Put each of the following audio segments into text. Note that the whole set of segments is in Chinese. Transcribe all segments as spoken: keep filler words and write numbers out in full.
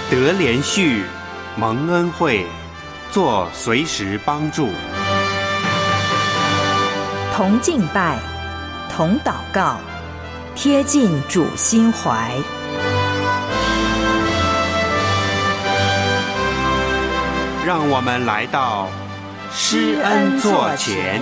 得连续，蒙恩惠，做随时帮助。 同敬拜，同祷告，贴近主心怀。 让我们来到施恩座前。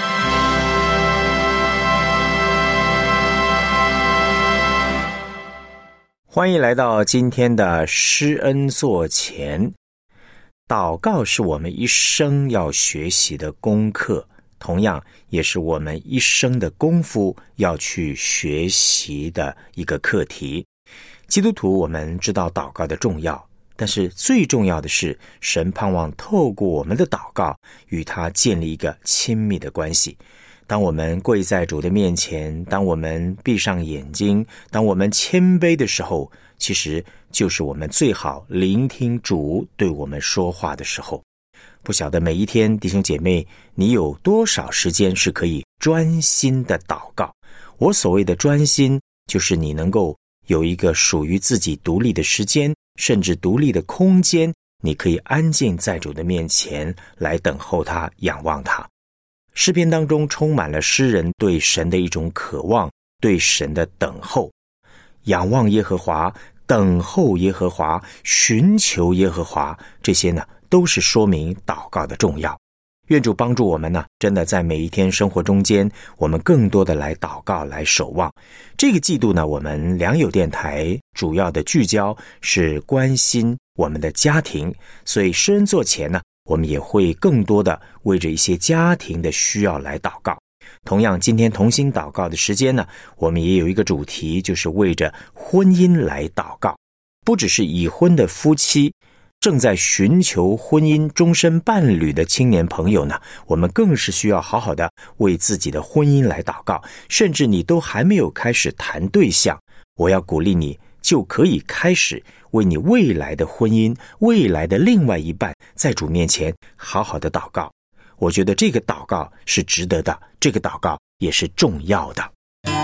欢迎来到今天的施恩座前。祷告是我们一生要学习的功课，同样也是我们一生的功夫要去学习的一个课题。基督徒，我们知道祷告的重要，但是最重要的是，神盼望透过我们的祷告与他建立一个亲密的关系。当我们跪在主的面前，当我们闭上眼睛，当我们谦卑的时候，其实就是我们最好聆听主对我们说话的时候。不晓得每一天，弟兄姐妹，你有多少时间是可以专心的祷告？我所谓的专心，就是你能够有一个属于自己独立的时间，甚至独立的空间，你可以安静在主的面前来等候他，仰望他。诗篇当中充满了诗人对神的一种渴望，对神的等候。仰望耶和华，等候耶和华，寻求耶和华，这些呢都是说明祷告的重要。愿主帮助我们呢，真的在每一天生活中间，我们更多的来祷告，来守望。这个季度呢，我们良友电台主要的聚焦是关心我们的家庭，所以施恩座前呢，我们也会更多的为着一些家庭的需要来祷告。同样，今天同心祷告的时间呢，我们也有一个主题，就是为着婚姻来祷告。不只是已婚的夫妻，正在寻求婚姻终身伴侣的青年朋友呢，我们更是需要好好的为自己的婚姻来祷告。甚至你都还没有开始谈对象，我要鼓励你就可以开始为你未来的婚姻，未来的另外一半，在主面前好好的祷告。我觉得这个祷告是值得的，这个祷告也是重要的。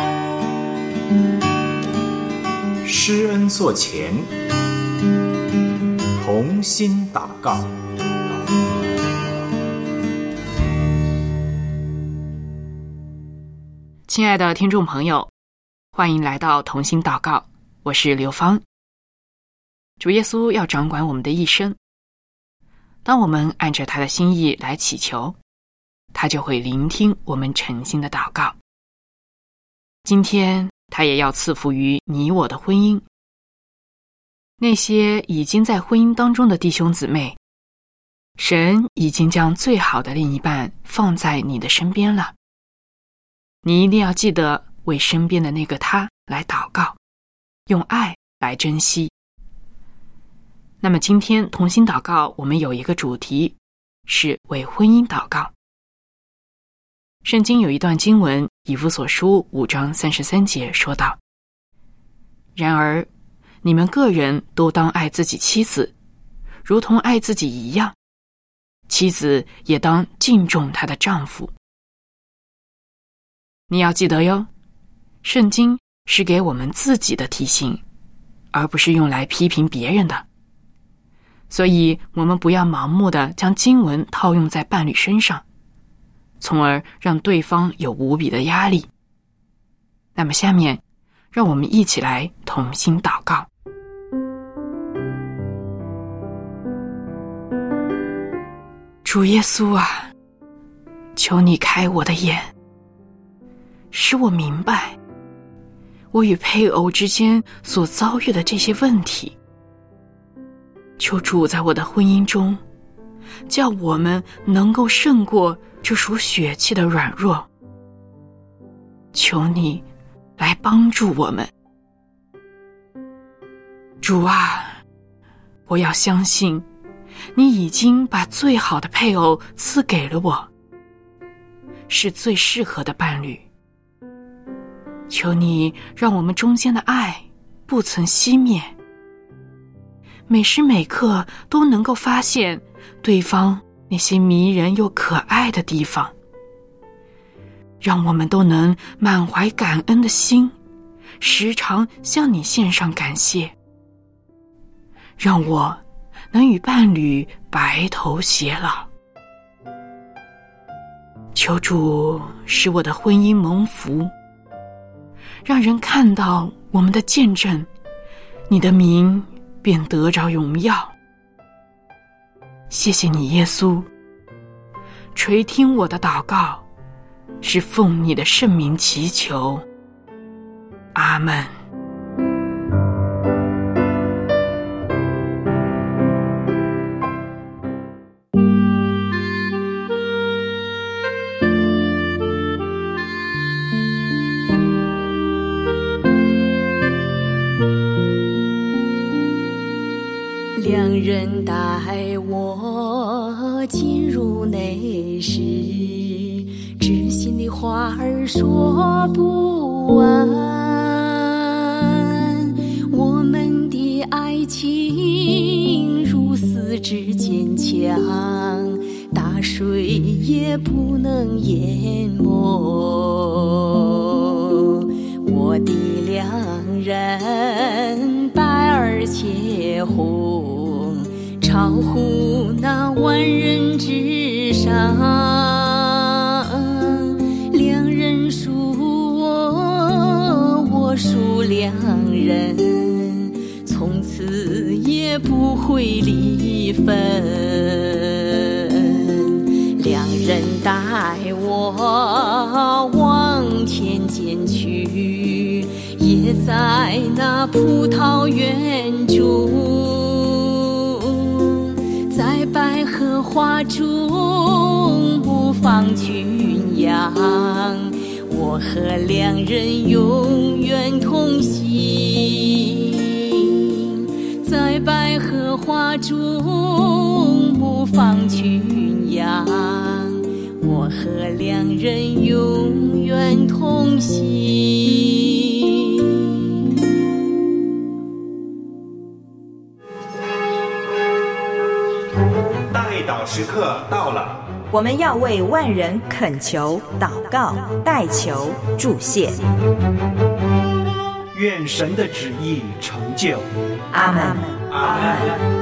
施恩座前，同心祷告。 亲爱的听众朋友，欢迎来到同心祷告，我是刘芳。主耶稣要掌管我们的一生，当我们按着他的心意来祈求，他就会聆听我们诚心的祷告。今天他也要赐福于你我的婚姻。那些已经在婚姻当中的弟兄姊妹，神已经将最好的另一半放在你的身边了。你一定要记得为身边的那个他来祷告，用爱来珍惜。那么今天同心祷告，我们有一个主题，是为婚姻祷告。圣经有一段经文，以弗所书五章三十三节说道：然而你们个人都当爱自己妻子，如同爱自己一样，妻子也当敬重她的丈夫。你要记得哟，圣经是给我们自己的提醒，而不是用来批评别人的。所以我们不要盲目地将经文套用在伴侣身上，从而让对方有无比的压力。那么下面让我们一起来同心祷告。主耶稣啊，求你开我的眼，使我明白我与配偶之间所遭遇的这些问题。求主在我的婚姻中，叫我们能够胜过这属血气的软弱。求你来帮助我们。主啊，我要相信你已经把最好的配偶赐给了我，是最适合的伴侣。求你让我们中间的爱不曾熄灭，每时每刻都能够发现对方那些迷人又可爱的地方，让我们都能满怀感恩的心，时常向你献上感谢。 让我能与伴侣白头偕老。求主使我的婚姻蒙福，让人看到我们的见证，你的名便得着荣耀。谢谢你，耶稣，垂听我的祷告，是奉你的圣名祈求，阿们。 两人带我进入内室，知心的话儿说不完，我们的爱情如丝之坚强，大水也不能淹没。我的良人白而且红，超乎那万人之上。良人属我，我属良人，从此也不会离分。良人带我往田间去，也在那葡萄园中，在百合花中牧放群羊，我和良人永远同行。在百合花中牧放群羊，我和良人永远同行。 代祷时刻到了， 我们要为万人恳求、祷告、代求、祝谢。 愿神的旨意成就。 阿们。 阿们。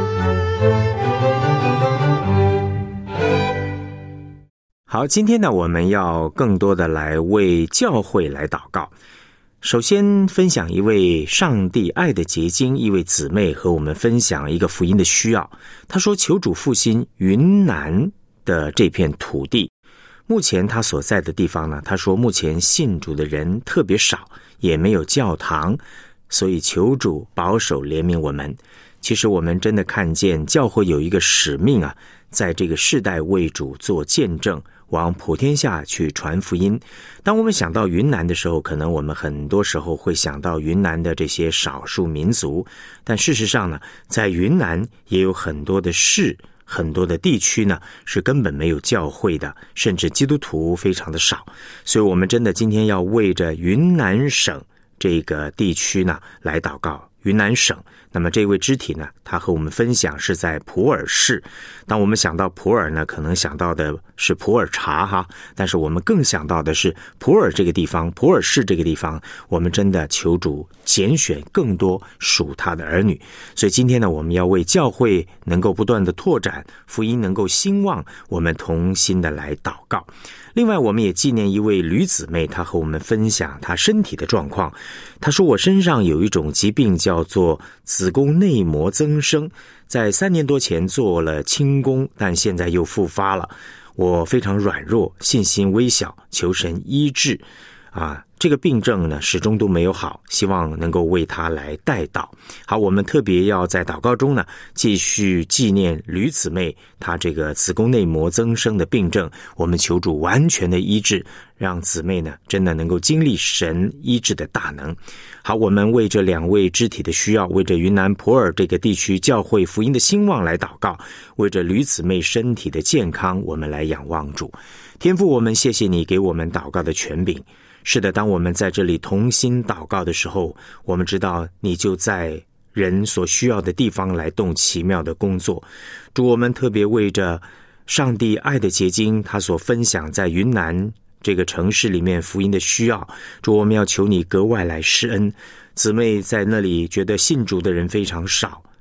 好，今天呢，我们要更多的来为教会来祷告。首先分享一位上帝爱的结晶，一位姊妹和我们分享一个福音的需要。她说，求主复兴云南的这片土地。目前她所在的地方呢，她说目前信主的人特别少，也没有教堂，所以求主保守怜悯我们。其实我们真的看见教会有一个使命啊，在这个世代为主做见证，往普天下去传福音。当我们想到云南的时候，可能我们很多时候会想到云南的这些少数民族，但事实上呢，在云南也有很多的市，很多的地区呢是根本没有教会的，甚至基督徒非常的少。所以我们真的今天要为着云南省这个地区呢来祷告。云南省，那么这位肢体呢，他和我们分享是在普洱市。当我们想到普洱呢，可能想到的是普洱茶哈，但是我们更想到的是普洱这个地方，普洱市这个地方，我们真的求主拣选更多属他的儿女。所以今天呢，我们要为教会能够不断的拓展，福音能够兴旺，我们同心的来祷告。另外我们也纪念一位吕姊妹，她和我们分享她身体的状况。她说，我身上有一种疾病叫做子宫内膜增生，在三年多前做了清宫，但现在又复发了。我非常软弱，信心微小，求神医治啊，这个病症呢始终都没有好，希望能够为他来代祷。好，我们特别要在祷告中呢继续纪念吕姊妹她这个子宫内膜增生的病症，我们求主完全的医治，让姊妹呢真的能够经历神医治的大能。好，我们为这两位肢体的需要，为着云南普洱这个地区教会福音的兴旺来祷告，为着吕姊妹身体的健康，我们来仰望主。天父，我们谢谢你给我们祷告的权柄。是的，当我们在这里同心祷告的时候，我们知道你就在人所需要的地方来动奇妙的工作。主，我们特别为着上帝爱的结晶他所分享在云南这个城市里面福音的需要，主，我们要求你格外来施恩。姊妹在那里觉得信主的人非常少，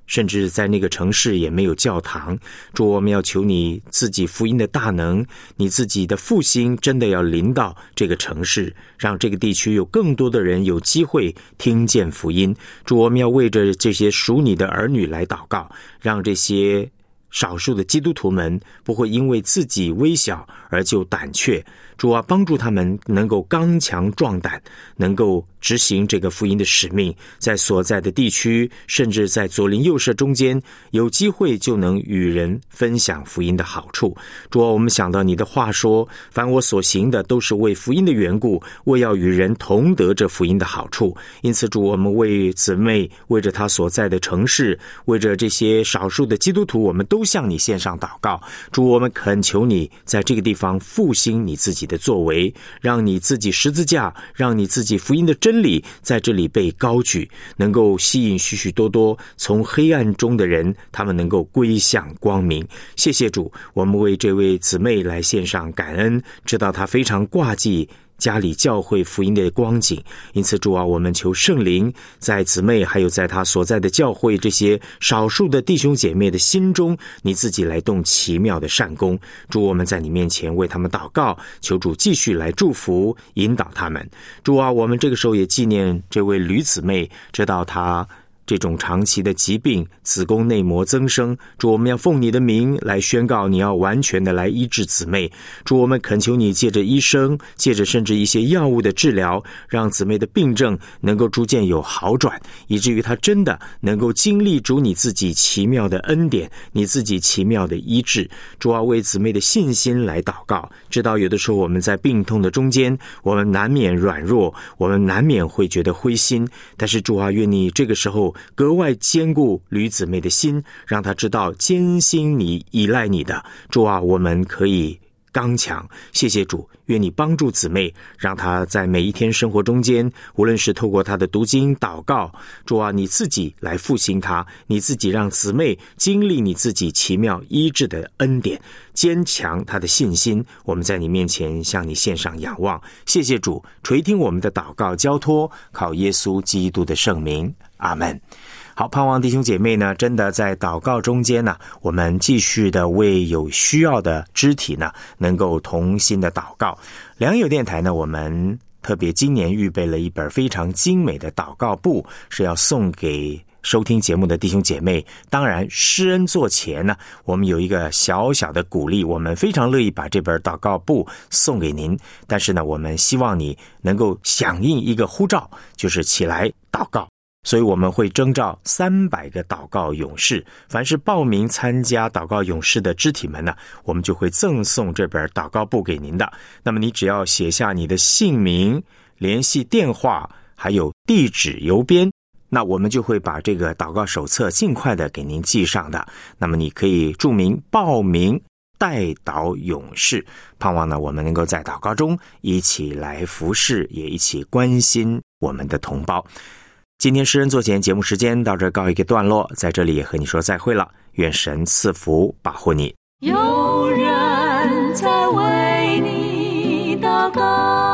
甚至在那个城市也没有教堂。主，我们要求你自己福音的大能，你自己的复兴真的要临到这个城市，让这个地区有更多的人有机会听见福音。主，我们要为着这些属你的儿女来祷告，让这些少数的基督徒们不会因为自己微小而就胆怯。主啊，帮助他们能够刚强壮胆，能够执行这个福音的使命，在所在的地区，甚至在左邻右舍中间，有机会就能与人分享福音的好处。主啊，我们想到你的话说，凡我所行的都是为福音的缘故，为要与人同得这福音的好处。因此主，我们为姊妹，为着她所在的城市，为着这些少数的基督徒，我们都向你献上祷告。主，我们恳求你在这个地方复兴你自己的作为，让你自己十字架，让你自己福音的真理在这里被高举，能够吸引许许多多从黑暗中的人，他们能够归向光明。谢谢主，我们为这位姊妹来献上感恩，知道她非常挂记家里教会福音的光景。因此主啊，我们求圣灵在姊妹还有在她所在的教会这些少数的弟兄姐妹的心中，你自己来动奇妙的善功。主，我们在你面前为他们祷告，求主继续来祝福引导他们。主啊，我们这个时候也纪念这位吕姊妹，知道她这种长期的疾病，子宫内膜增生。主，我们要奉你的名来宣告，你要完全的来医治姊妹。主，我们恳求你借着医生，借着甚至一些药物的治疗，让姊妹的病症能够逐渐有好转，以至于她真的能够经历主你自己奇妙的恩典，你自己奇妙的医治。主啊，为姊妹的信心来祷告，知道有的时候我们在病痛的中间，我们难免软弱，我们难免会觉得灰心，但是主啊，愿你这个时候格外坚固吕姊妹的心，让她知道坚信你依赖你的。主啊，我们可以刚强。谢谢主，愿你帮助姊妹，让她在每一天生活中间，无论是透过她的读经祷告，主啊，你自己来复兴她，你自己让姊妹经历你自己奇妙医治的恩典，坚强她的信心。我们在你面前向你献上仰望。谢谢主，垂听我们的祷告交托，靠耶稣基督的圣名，阿们。好，盼望弟兄姐妹呢，真的在祷告中间呢，我们继续的为有需要的肢体呢，能够同心的祷告。良友电台呢，我们特别今年预备了一本非常精美的祷告簿，是要送给收听节目的弟兄姐妹。当然施恩座前呢，我们有一个小小的鼓励，我们非常乐意把这本祷告簿送给您，但是呢，我们希望你能够响应一个呼召，就是起来祷告。所以我们会征召三百个祷告勇士，凡是报名参加祷告勇士的肢体们呢，我们就会赠送这本祷告簿给您的。那么你只要写下你的姓名、联系电话还有地址邮编，那我们就会把这个祷告手册尽快的给您寄上的。那么你可以注明报名代祷勇士，盼望呢我们能够在祷告中一起来服侍，也一起关心我们的同胞。今天施恩座前节目时间到这告一个段落，在这里也和你说再会了，愿神赐福保护你。 有人在为你祷告，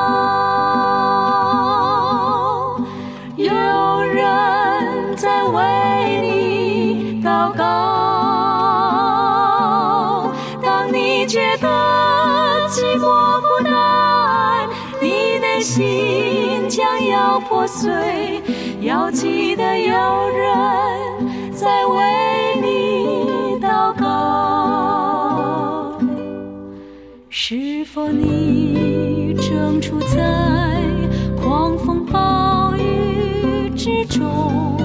有人在为你祷告。当你觉得寂寞孤单，你内心将要破碎，要记得有人在为你祷告。是否你正处在狂风暴雨之中？